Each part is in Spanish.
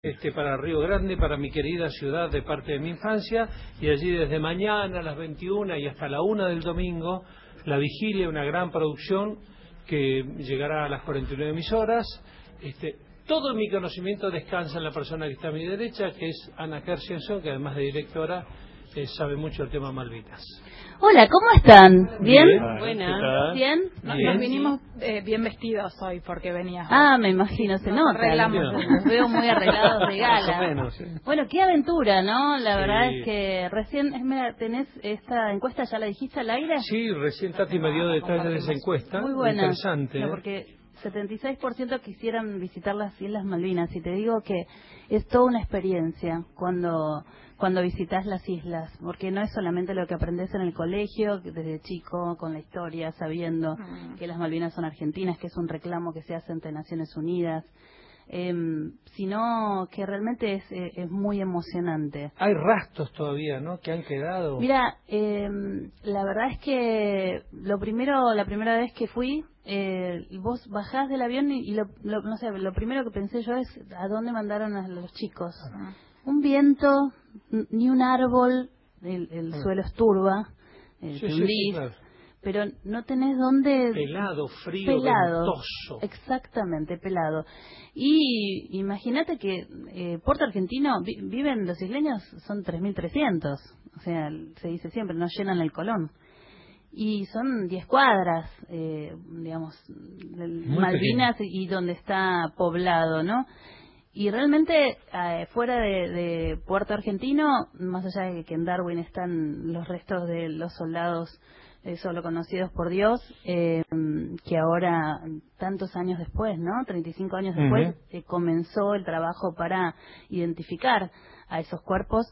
para Río Grande, para mi querida ciudad de parte de mi infancia, y allí desde mañana a las 21 y hasta la 1 del domingo, la vigilia, una gran producción que llegará a las 49 emisoras. Todo mi conocimiento descansa en la persona que está a mi derecha, que es Ana Kershenson, que además de directora, sabe mucho el tema Malvinas. Hola, ¿cómo están? ¿Bien? Buenas. ¿Bien? Nos vinimos bien vestidos hoy porque venías. Me imagino, se nota. Arreglamos. Los veo muy arreglados de gala. Más o menos, sí. Bueno, qué aventura, ¿no? La Sí. verdad es que recién, tenés esta encuesta, ¿ya la dijiste al aire? Sí, recién Tati me dio detalles de esa encuesta. Muy buena. Interesante. No, porque 76% quisieran visitar las Islas Malvinas, y te digo que es toda una experiencia cuando visitas las islas, porque no es solamente lo que aprendes en el colegio, desde chico, con la historia, sabiendo que las Malvinas son argentinas, que es un reclamo que se hace ante Naciones Unidas, sino que realmente es muy emocionante. Hay rastros todavía, ¿no?, que han quedado. Mira, la verdad es que la primera vez que fui, vos bajás del avión y no sé, lo primero que pensé yo es ¿a dónde mandaron a los chicos? Un viento, ni un árbol, el suelo es turba, Sí, claro. pero no tenés dónde... Pelado, frío, ventoso. Exactamente, pelado. Y imagínate que Puerto Argentino, viven los isleños, son 3.300, o sea, se dice siempre, no llenan el Colón. Y son 10 cuadras, digamos, Malvinas y donde está poblado, ¿no? Y realmente fuera de Puerto Argentino, más allá de que en Darwin están los restos de los soldados solo conocidos por Dios, que ahora, tantos años después, ¿no? 35 años después, comenzó el trabajo para identificar a esos cuerpos.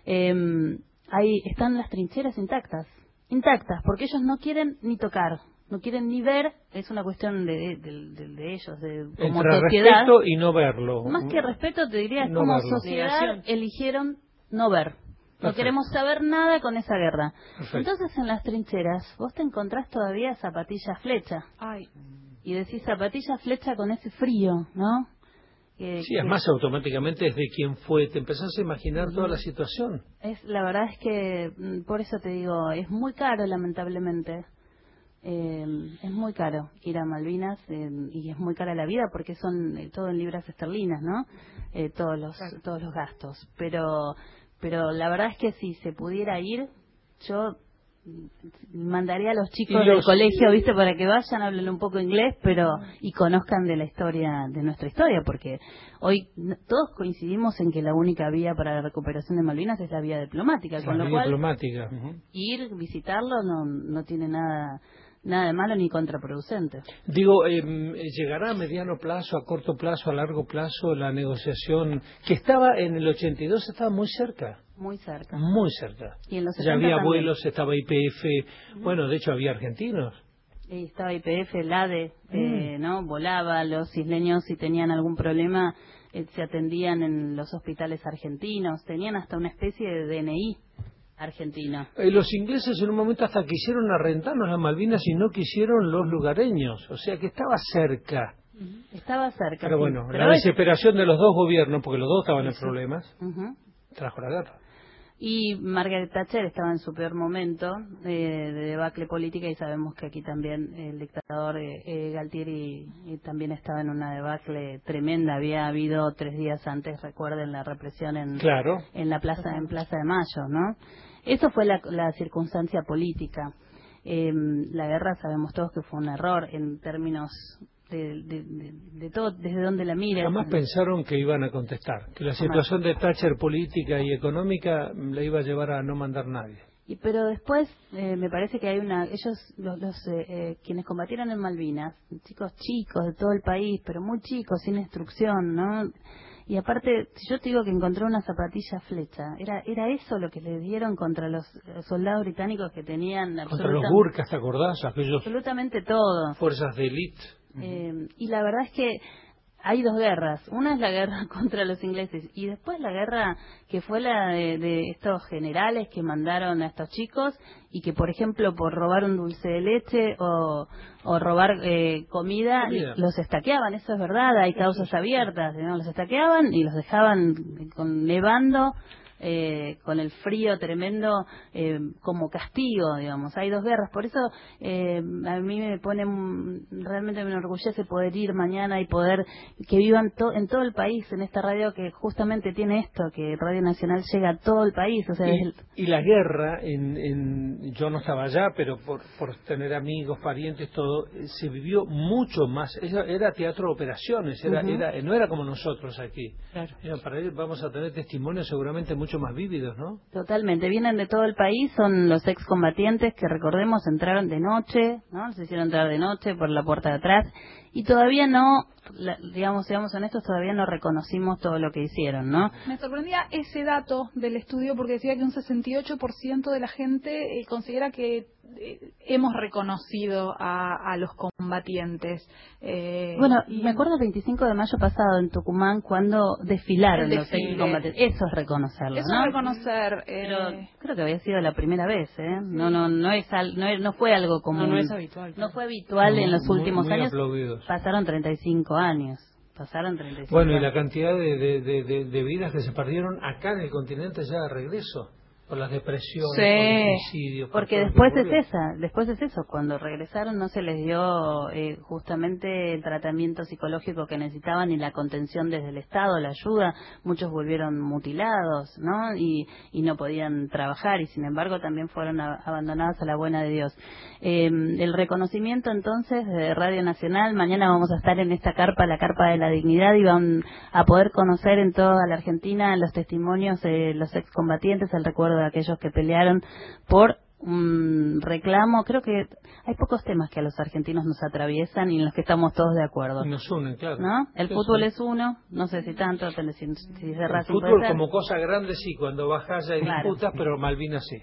Ahí están las trincheras intactas, porque ellos no quieren ni tocar, no quieren ni ver, es una cuestión de ellos, como entre sociedad. Respeto y no verlo. Más que respeto, te diría, no como verlo. sociedad eligieron no ver. No Perfecto. queremos saber nada con esa guerra. Perfecto. Entonces, en las trincheras, vos te encontrás todavía zapatilla flecha. Ay. Y decís zapatilla flecha con ese frío, ¿no? Sí, además automáticamente es de quién fue. Te empezás a imaginar toda la situación. La verdad es que, por eso te digo, es muy caro, lamentablemente. Es muy caro ir a Malvinas, y es muy cara la vida porque son todo en libras esterlinas, ¿no? Todos los gastos. Pero la verdad es que si se pudiera ir, yo mandaría a los chicos del colegio, ¿viste? Para que vayan, hablen un poco inglés, y conozcan de la historia, de nuestra historia, porque hoy todos coincidimos en que la única vía para la recuperación de Malvinas es la vía diplomática, con lo cual diplomática. ir, visitarlo, no tiene nada de malo ni contraproducente. Digo, ¿llegará a mediano plazo, a corto plazo, a largo plazo la negociación que estaba en el 82, estaba muy cerca? Muy cerca. Muy cerca. Y en los ya 70 había también. vuelos, estaba YPF, bueno, de hecho había argentinos. Y estaba YPF, el ADE, ¿no? Volaba, los isleños si tenían algún problema se atendían en los hospitales argentinos, tenían hasta una especie de DNI argentino. Los ingleses en un momento hasta quisieron arrendarnos las Malvinas y no quisieron los lugareños, o sea que estaba cerca. Estaba cerca. Pero sí. bueno, la desesperación de los dos gobiernos, porque los dos estaban en problemas, trajo la guerra. Y Margaret Thatcher estaba en su peor momento de debacle política, y sabemos que aquí también el dictador Galtieri también estaba en una debacle tremenda. Había habido 3 días antes, recuerden, la represión en la Plaza de Mayo, ¿no? Eso fue la circunstancia política. La guerra sabemos todos que fue un error en términos de todo, desde donde la mires. Jamás pensaron que iban a contestar, que la situación de Thatcher política y económica la iba a llevar a no mandar nadie. Pero después me parece que hay quienes combatieron en Malvinas, chicos de todo el país, pero muy chicos, sin instrucción, ¿no? Y aparte, si yo te digo que encontré una zapatilla flecha, era eso lo que le dieron contra los soldados británicos que tenían contra los burkas, ¿te acordás? Aquellos absolutamente todo. Fuerzas de élite. Y la verdad es que hay dos guerras. Una es la guerra contra los ingleses y después la guerra que fue la de estos generales que mandaron a estos chicos y que, por ejemplo, por robar un dulce de leche o robar comida, los estaqueaban. Eso es verdad, hay causas abiertas, ¿no? Los estaqueaban y los dejaban nevando, con el frío tremendo, como castigo, digamos. Hay dos guerras, por eso a mí me pone, realmente me enorgullece poder ir mañana y poder que vivan en todo el país, en esta radio que justamente tiene esto, que Radio Nacional llega a todo el país. O sea, y la guerra, yo no estaba allá, pero por tener amigos, parientes, todo, se vivió mucho más. Era teatro de operaciones, no era como nosotros aquí. Claro. Para ellos vamos a tener testimonios seguramente mucho más vívidos, ¿no? Totalmente, vienen de todo el país, son los excombatientes que, recordemos, entraron de noche, ¿no? Se hicieron entrar de noche por la puerta de atrás y todavía no, digamos, seamos honestos, todavía no reconocimos todo lo que hicieron, ¿no? Me sorprendía ese dato del estudio porque decía que un 68% de la gente considera que hemos reconocido a los combatientes. Bueno, me acuerdo el 25 de mayo pasado en Tucumán cuando desfilaron los excombatientes. Eso es reconocerlo, eso ¿no? es reconocer. Pero creo que había sido la primera vez, ¿eh? Sí. No fue algo común. No es habitual. No fue habitual en los últimos muy años. Aplaudidos. Pasaron 35 años. Bueno, y la cantidad de vidas que se perdieron acá en el continente ya de regreso. Por las depresiones, por los suicidios. Porque después es eso, cuando regresaron no se les dio justamente el tratamiento psicológico que necesitaban y la contención desde el Estado, la ayuda, muchos volvieron mutilados, ¿no? Y no podían trabajar y sin embargo también fueron abandonados a la buena de Dios. El reconocimiento entonces de Radio Nacional, mañana vamos a estar en esta carpa, la Carpa de la Dignidad, y van a poder conocer en toda la Argentina los testimonios de los excombatientes, el recuerdo de aquellos que pelearon por un reclamo. Creo que hay pocos temas que a los argentinos nos atraviesan y en los que estamos todos de acuerdo. Nos unen, claro. ¿No? El fútbol es uno, no sé si tanto, si es de Racing. El fútbol como cosa grande sí, cuando bajas ya hay disputas, pero Malvinas sí.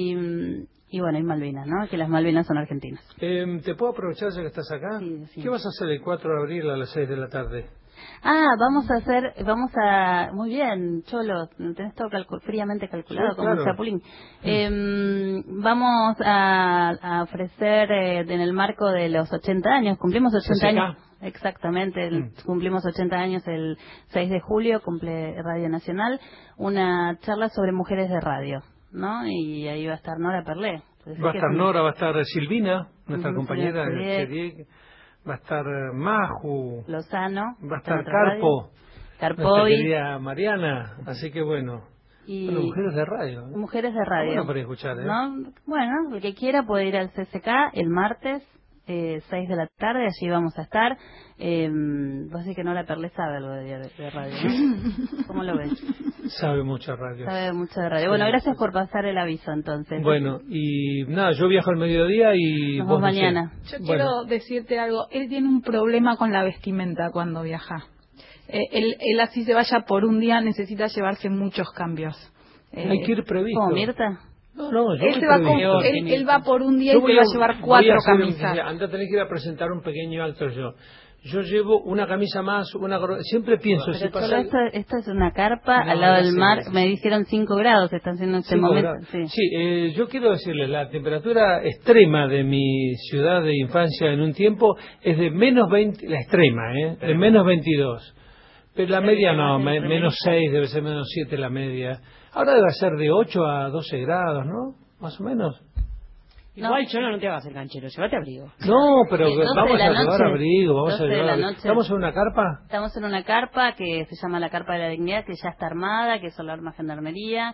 Y bueno, hay Malvinas, ¿no? Que las Malvinas son argentinas. ¿Te puedo aprovechar ya que estás acá? Sí. ¿Qué vas a hacer el 4 de abril a las 6 de la tarde? Muy bien, Cholo, tenés todo fríamente calculado, sí, como claro. un chapulín. Vamos a ofrecer en el marco de los 80 años, cumplimos 80 años. Exactamente, cumplimos 80 años el 6 de julio, cumple Radio Nacional, una charla sobre mujeres de radio, ¿no? Y ahí va a estar Nora Perlé. Va a estar Nora, va a estar Silvina, nuestra compañera de Chediek. Va a estar Maju Lozano, va a estar Carpo, nuestra querida Mariana, así que bueno, mujeres de radio. Mujeres de radio. Bueno para escuchar, ¿no? Bueno, el que quiera puede ir al CCK el martes, 6 de la tarde, allí vamos a estar. Vos decís que Nora Perlé sabe algo de radio, ¿no? ¿Cómo lo ves? Sabe mucho de radio. Sabe mucho de radio. Sí, bueno, gracias por pasar el aviso entonces. Bueno, y nada, yo viajo al mediodía y nos vemos mañana. Yo quiero decirte algo. Él tiene un problema con la vestimenta cuando viaja. Él así se vaya por un día, necesita llevarse muchos cambios. Hay que ir previsto. ¿Cómo, Mirta? No, él va por un día y se va a llevar 4 camisas. Anda, tenés que ir a presentar un pequeño acto yo. Yo llevo una camisa más, siempre pienso... Esto es una carpa al lado del mar, me dijeron 5 grados, están haciendo en este momento. Sí, yo quiero decirles, la temperatura extrema de mi ciudad de infancia en un tiempo es de menos 20, la extrema, de menos 22. Pero la media no, menos 6, debe ser menos 7 la media. Ahora debe ser de 8 a 12 grados, ¿no? Más o menos. Igual, Cholo, no te hagas el canchero, llévate abrigo. No, pero vamos a llevar abrigo, vamos a llevar abrigo. ¿Estamos en una carpa? Estamos en una carpa que se llama la Carpa de la Dignidad, que ya está armada, que es la arma Gendarmería,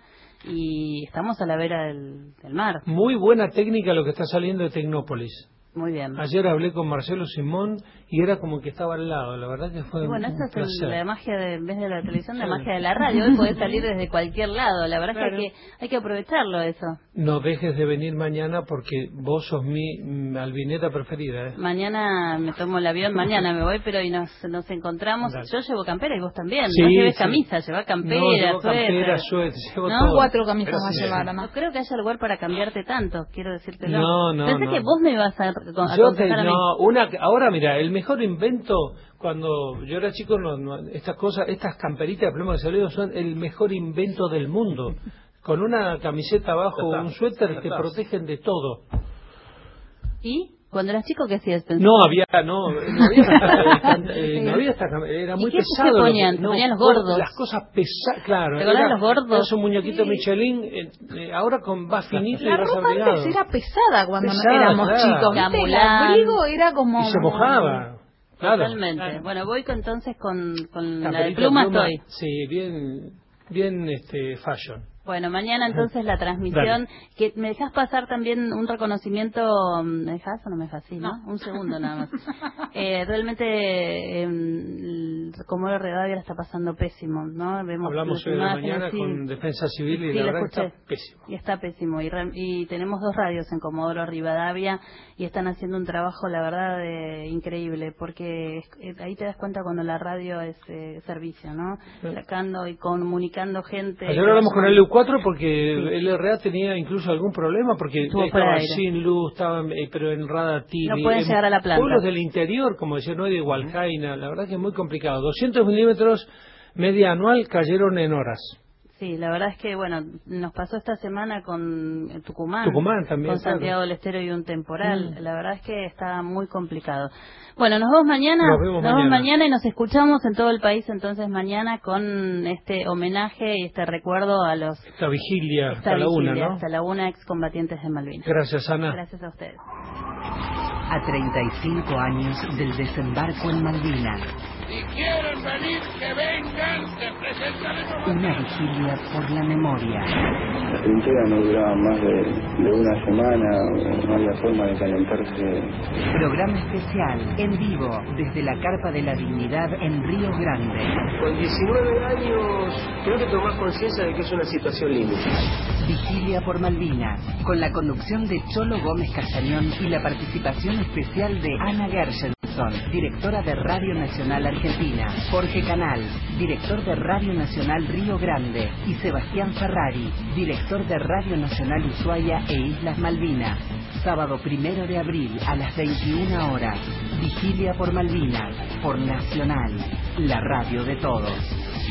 y estamos a la vera del mar. Muy buena técnica lo que está saliendo de Tecnópolis. Muy bien. Ayer hablé con Marcelo Simón y era como que estaba al lado, la verdad que fue un placer. Esta es la magia, en vez de la televisión, la magia de la radio. Hoy podés salir desde cualquier lado, la verdad es que hay que aprovecharlo eso. No dejes de venir mañana porque vos sos mi albineta preferida. Mañana me tomo el avión, mañana me voy, pero hoy nos encontramos. Dale. Yo llevo campera y vos también. Sí, no lleves camisa, lleva campera, suéter. Llevo todo. 4 camisas vas a llevar, no creo que haya lugar para cambiarte tanto, quiero decirte. No. Pensé que vos me ibas a Ahora mira, el mejor invento, cuando yo era chico, estas camperitas de pluma que salieron son el mejor invento del mundo. Con una camiseta abajo o un suéter te protegen de todo. ¿Y? Cuando eras chico, ¿qué hacías? No había era muy pesado. Ponían los gordos. Las cosas pesadas, claro. ¿Te acordás los gordos? Es un muñequito Michelin, ahora va finito y la vas ropa abrigado. antes era pesada cuando éramos chicos. ¿Viste? El abrigo era como... Y se mojaba. Claro. Totalmente. Claro. Bueno, voy entonces con la de pluma estoy. Sí, bien fashion. Bueno, mañana entonces la transmisión. Que ¿me dejas pasar también un reconocimiento? ¿Me dejas o no me dejas? Sí, ¿no? Un segundo nada más. Realmente, Comodoro Rivadavia la está pasando pésimo, ¿no? Hablamos hoy de la mañana con Defensa Civil y la verdad está pésimo. Y está pésimo. Y tenemos 2 radios en Comodoro Rivadavia y están haciendo un trabajo, la verdad, increíble, porque ahí te das cuenta cuando la radio es servicio, ¿no? Sí. Sacando y comunicando gente. Ayer hablamos con el LU4 porque el LRA tenía incluso algún problema porque estaba sin luz, pero en Radar-TV. No pueden llegar a la planta. Pueblos del interior, como decía, no de Hualcaina, la verdad que es muy complicado. 200 milímetros media anual cayeron en horas. Sí, la verdad es que, bueno, nos pasó esta semana con Tucumán también, con Santiago del Estero y un temporal. La verdad es que está muy complicado. Bueno, nos vemos mañana. Nos vemos mañana y nos escuchamos en todo el país entonces mañana con este homenaje y este recuerdo a los... Esta vigilia hasta la 1, ¿no? Hasta la 1, excombatientes de Malvinas. Gracias, Ana. Gracias a ustedes. A 35 años del desembarco en Malvinas. Si quieren venir, que vengan, se presentaremos. Una vigilia por la memoria. La trinchera no duraba más de una semana, no había forma de calentarse. Programa especial, en vivo, desde la Carpa de la Dignidad en Río Grande. Con 19 años, creo que tomás conciencia de que es una situación límite. Vigilia por Malvinas, con la conducción de Cholo Gómez Castañón y la participación especial de Ana Gershenson, directora de Radio Nacional Argentina, Jorge Canal, director de Radio Nacional Río Grande, y Sebastián Ferrari, director de Radio Nacional Ushuaia e Islas Malvinas. Sábado 1 de abril a las 21 horas. Vigilia por Malvinas, por Nacional, la radio de todos.